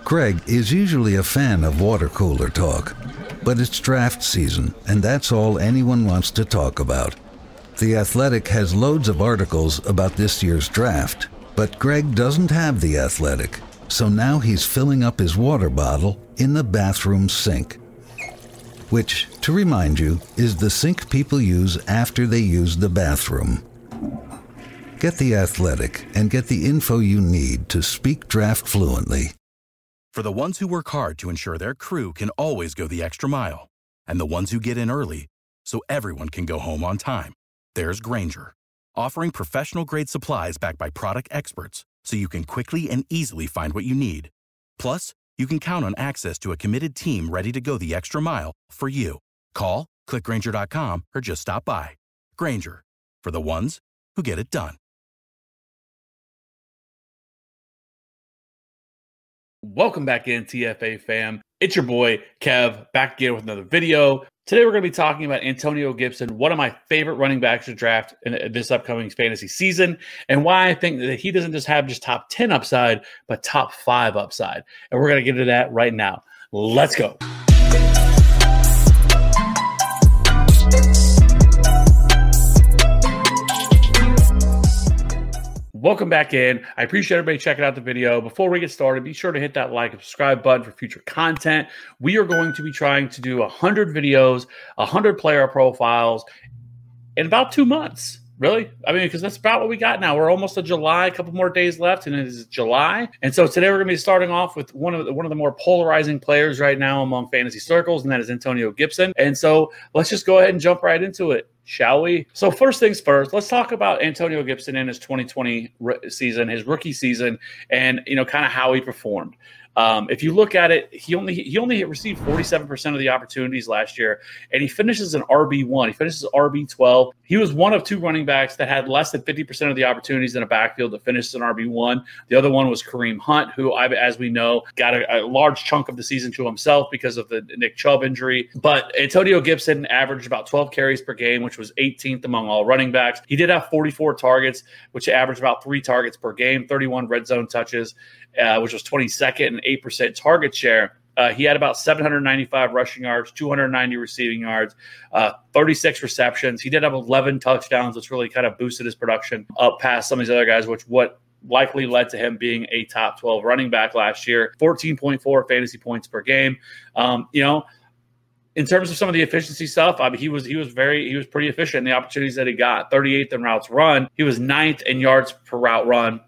Greg is usually a fan of water cooler talk, but it's draft season, and that's all anyone wants to talk about. The Athletic has loads of articles about this year's draft, but Greg doesn't have The Athletic, so now he's filling up his water bottle in the bathroom sink, which, to remind you, is the sink people use after they use the bathroom. Get The Athletic and get the info you need to speak draft fluently. For the ones who work hard to ensure their crew can always go the extra mile, and the ones who get in early so everyone can go home on time, there's Grainger, offering professional-grade supplies backed by product experts so you can quickly and easily find what you need. Plus, you can count on access to a committed team ready to go the extra mile for you. Call, click Grainger.com, or just stop by. Grainger, for the ones who get it done. Welcome back in, TFA fam. It's your boy, Kev, back again with another video. Today we're going to be talking about Antonio Gibson, one of my favorite running backs to draft in this upcoming fantasy season, and why I think that he doesn't just have top 10 upside, but top 5 upside. And we're going to get into that right now. Let's go. Welcome back in. I appreciate everybody checking out the video. Before we get started, be sure to hit that like and subscribe button for future content. We are going to be trying to do 100 videos, 100 player profiles in about 2 months. Really? I mean, because that's about what we got now. We're almost to July, a couple more days left, and it is July. And so today we're going to be starting off with one of the more polarizing players right now among fantasy circles, and that is Antonio Gibson. And so let's just go ahead and jump right into it, shall we? So first things first, let's talk about Antonio Gibson in his 2020 season, his rookie season, and kind of how he performed. If you look at it, he only received 47% of the opportunities last year, and he finishes an RB1. He finishes RB12. He was one of 2 running backs that had less than 50% of the opportunities in a backfield that finished an RB1. The other one was Kareem Hunt, who, as we know, got a large chunk of the season to himself because of the Nick Chubb injury. But Antonio Gibson averaged about 12 carries per game, which was 18th among all running backs. He did have 44 targets, which averaged about 3 targets per game, 31 red zone touches, which was 22nd and 8% target share. He had about 795 rushing yards, 290 receiving yards, 36 receptions. He did have 11 touchdowns, which really kind of boosted his production up past some of these other guys, what likely led to him being a top 12 running back last year. 14.4 fantasy points per game. In terms of some of the efficiency stuff, I mean, he was pretty efficient in the opportunities that he got. 38th in routes run. He was 9th in yards per route run.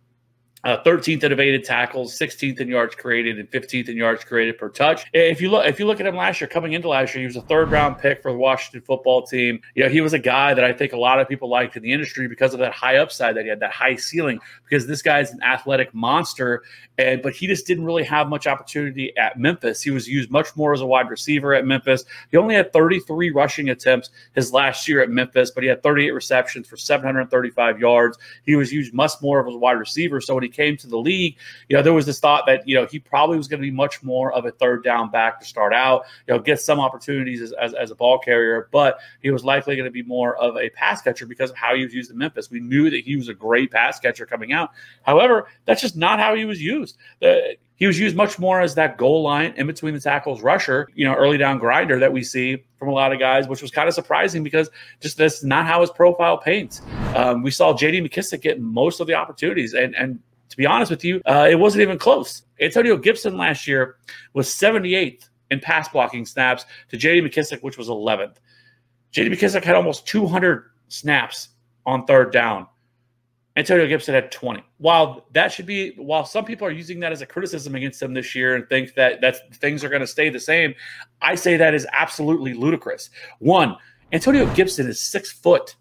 13th in evaded tackles, 16th in yards created, and 15th in yards created per touch. If you look at him last year, coming into last year, he was a 3rd-round pick for the Washington football team. He was a guy that I think a lot of people liked in the industry because of that high upside that he had, that high ceiling, because this guy's an athletic monster, but he just didn't really have much opportunity at Memphis. He was used much more as a wide receiver at Memphis. He only had 33 rushing attempts his last year at Memphis, but he had 38 receptions for 735 yards. He was used much more as a wide receiver, so when he came to the league, there was this thought that, he probably was going to be much more of a 3rd down back to start out, get some opportunities as a ball carrier, but he was likely going to be more of a pass catcher because of how he was used in Memphis. We knew that he was a great pass catcher coming out. However, that's just not how he was used. He was used much more as that goal line in between the tackles rusher, early down grinder that we see from a lot of guys, which was kind of surprising because just that's not how his profile paints. We saw J.D. McKissic get most of the opportunities, and to be honest with you, it wasn't even close. Antonio Gibson last year was 78th in pass blocking snaps to J.D. McKissic, which was 11th. J.D. McKissic had almost 200 snaps on 3rd down. Antonio Gibson had 20. While some people are using that as a criticism against him this year and think that things are going to stay the same, I say that is absolutely ludicrous. One, Antonio Gibson is 6 foot,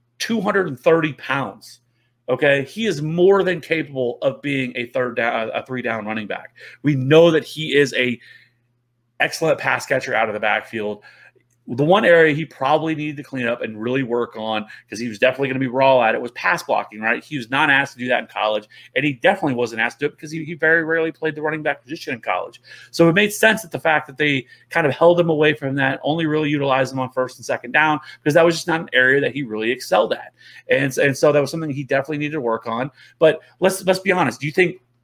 230 pounds. Okay, he is more than capable of being a 3-down running back. We know that he is a excellent pass catcher out of the backfield. The one area he probably needed to clean up and really work on, because he was definitely going to be raw at it, was pass blocking, right? He was not asked to do that in college, and he definitely wasn't asked to do it because he very rarely played the running back position in college. So it made sense that the fact that they kind of held him away from that, only really utilized him on 1st and 2nd down, because that was just not an area that he really excelled at. And so that was something he definitely needed to work on. But let's be honest. Do you think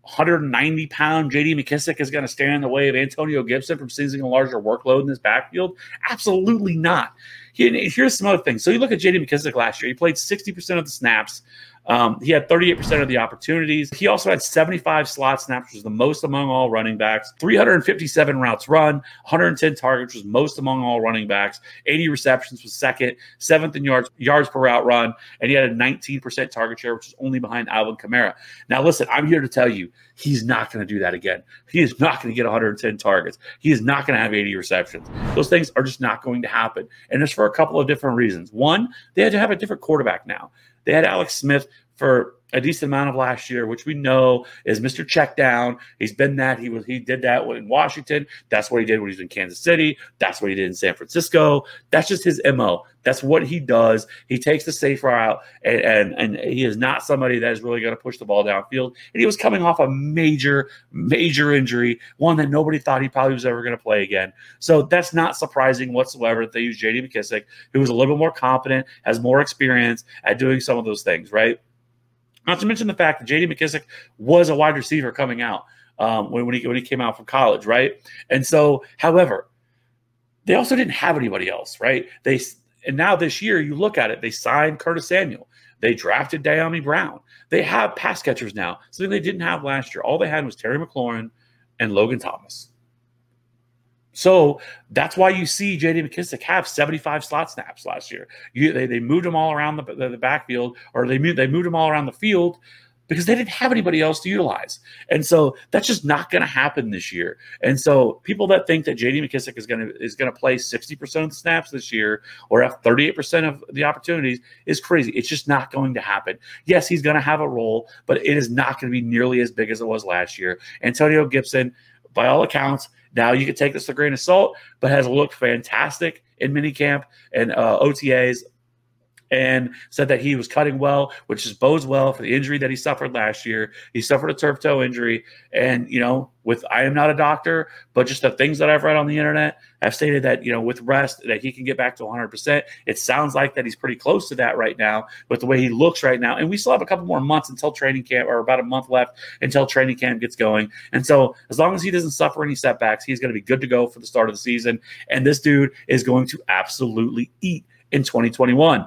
190-pound J.D. McKissic is going to stand in the way of Antonio Gibson from seizing a larger workload in this backfield? Absolutely not. Here's some other things. So you look at J.D. McKissic last year. He played 60% of the snaps. He had 38% of the opportunities. He also had 75 slot snaps, which was the most among all running backs. 357 routes run, 110 targets, which was most among all running backs. 80 receptions was second, seventh in yards per route run, and he had a 19% target share, which is only behind Alvin Kamara. Now, listen, I'm here to tell you, he's not going to do that again. He is not going to get 110 targets. He is not going to have 80 receptions. Those things are just not going to happen. And it's for a couple of different reasons. One, they had to have a different quarterback now. They had Alex Smith for a decent amount of last year, which we know is Mr. Checkdown. He's been that. He did that in Washington. That's what he did when he was in Kansas City. That's what he did in San Francisco. That's just his MO. That's what he does. He takes the safe route, and he is not somebody that is really going to push the ball downfield. And he was coming off a major, major injury, one that nobody thought he probably was ever going to play again. So that's not surprising whatsoever that they use J.D. McKissic, who is a little bit more competent, has more experience at doing some of those things, right? Not to mention the fact that J.D. McKissic was a wide receiver coming out when he came out from college, right? And so, however, they also didn't have anybody else, right? And now this year, you look at it, they signed Curtis Samuel. They drafted Dyami Brown. They have pass catchers now, something they didn't have last year. All they had was Terry McLaurin and Logan Thomas. So that's why you see J.D. McKissic have 75 slot snaps last year. They moved him all around the backfield, or they moved him all around the field because they didn't have anybody else to utilize. And so that's just not going to happen this year. And so people that think that J.D. McKissic is going to play 60% of the snaps this year or have 38% of the opportunities is crazy. It's just not going to happen. Yes, he's going to have a role, but it is not going to be nearly as big as it was last year. Antonio Gibson, by all accounts, now you can take this with a grain of salt, but has looked fantastic in minicamp and OTAs, and said that he was cutting well, which just bodes well for the injury that he suffered last year. He suffered a turf toe injury. And, I am not a doctor, but just the things that I've read on the internet have stated that, with rest, that he can get back to 100%. It sounds like that he's pretty close to that right now with the way he looks right now. And we still have a couple more months until training camp, or about a month left until training camp gets going. And so as long as he doesn't suffer any setbacks, he's going to be good to go for the start of the season. And this dude is going to absolutely eat in 2021.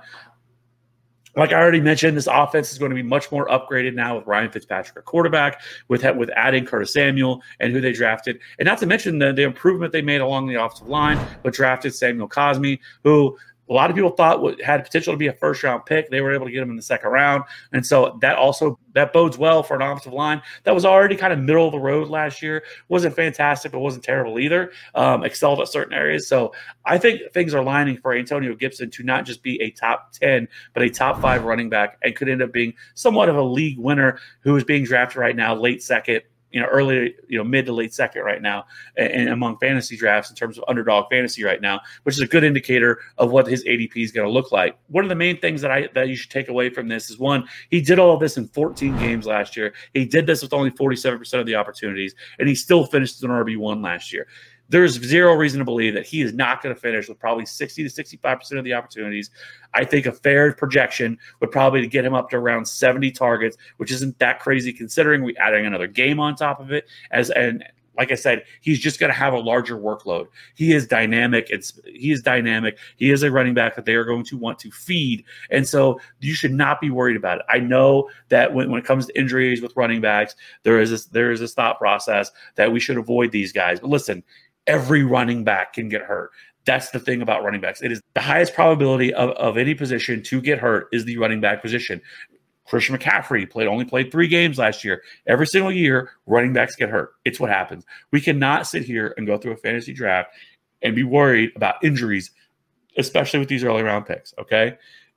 Like I already mentioned, this offense is going to be much more upgraded now with Ryan Fitzpatrick at quarterback, with adding Curtis Samuel and who they drafted. And not to mention the improvement they made along the offensive line, but drafted Samuel Cosmi, who a lot of people thought had potential to be a first-round pick. They were able to get him in the second round. And so that bodes well for an offensive line that was already kind of middle of the road last year. Wasn't fantastic, but wasn't terrible either. Excelled at certain areas. So I think things are lining for Antonio Gibson to not just be a top 10, but a top 5 running back, and could end up being somewhat of a league winner who is being drafted right now, late second, early, mid to late second right now, and among fantasy drafts in terms of underdog fantasy right now, which is a good indicator of what his ADP is going to look like. One of the main things that you should take away from this is, one, he did all of this in 14 games last year. He did this with only 47% of the opportunities, and he still finished as an RB1 last year. There's zero reason to believe that he is not going to finish with probably 60 to 65% of the opportunities. I think a fair projection would probably get him up to around 70 targets, which isn't that crazy considering we adding another game on top of it. And like I said, he's just going to have a larger workload. He is dynamic. He is a running back that they are going to want to feed. And so you should not be worried about it. I know that when it comes to injuries with running backs, there is this thought process that we should avoid these guys. But listen, every running back can get hurt. That's the thing about running backs. It is the highest probability of any position to get hurt is the running back position. Christian McCaffrey only played 3 games last year. Every single year, running backs get hurt. It's what happens. We cannot sit here and go through a fantasy draft and be worried about injuries, especially with these early round picks, okay?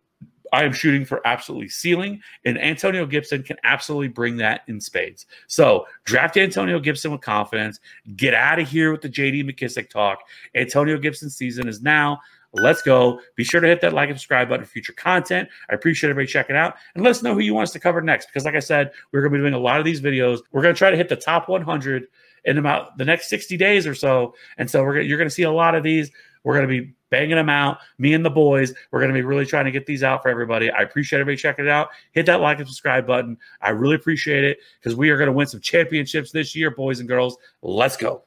I am shooting for absolutely ceiling, and Antonio Gibson can absolutely bring that in spades. So draft Antonio Gibson with confidence. Get out of here with the J.D. McKissic talk. Antonio Gibson's season is now. Let's go. Be sure to hit that like and subscribe button for future content. I appreciate everybody checking out. And let us know who you want us to cover next, because like I said, we're going to be doing a lot of these videos. We're going to try to hit the top 100 in about the next 60 days or so. And so you're going to see a lot of these. We're going to be banging them out. Me and the boys, we're going to be really trying to get these out for everybody. I appreciate everybody checking it out. Hit that like and subscribe button. I really appreciate it because we are going to win some championships this year, boys and girls. Let's go.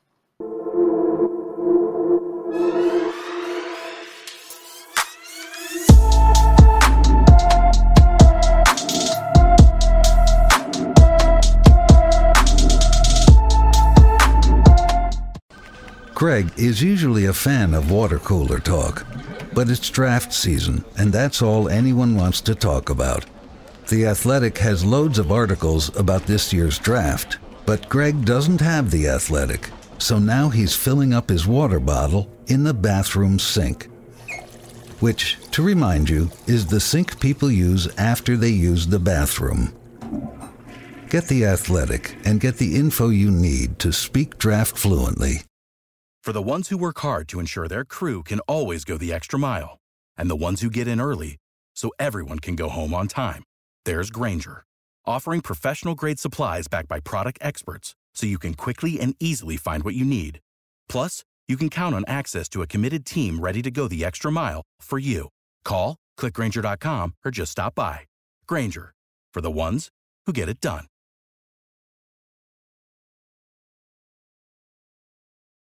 Greg is usually a fan of water cooler talk, but it's draft season, and that's all anyone wants to talk about. The Athletic has loads of articles about this year's draft, but Greg doesn't have The Athletic, so now he's filling up his water bottle in the bathroom sink, which, to remind you, is the sink people use after they use the bathroom. Get The Athletic and get the info you need to speak draft fluently. For the ones who work hard to ensure their crew can always go the extra mile, and the ones who get in early so everyone can go home on time, there's Grainger, offering professional-grade supplies backed by product experts so you can quickly and easily find what you need. Plus, you can count on access to a committed team ready to go the extra mile for you. Call, click Grainger.com, or just stop by. Grainger, for the ones who get it done.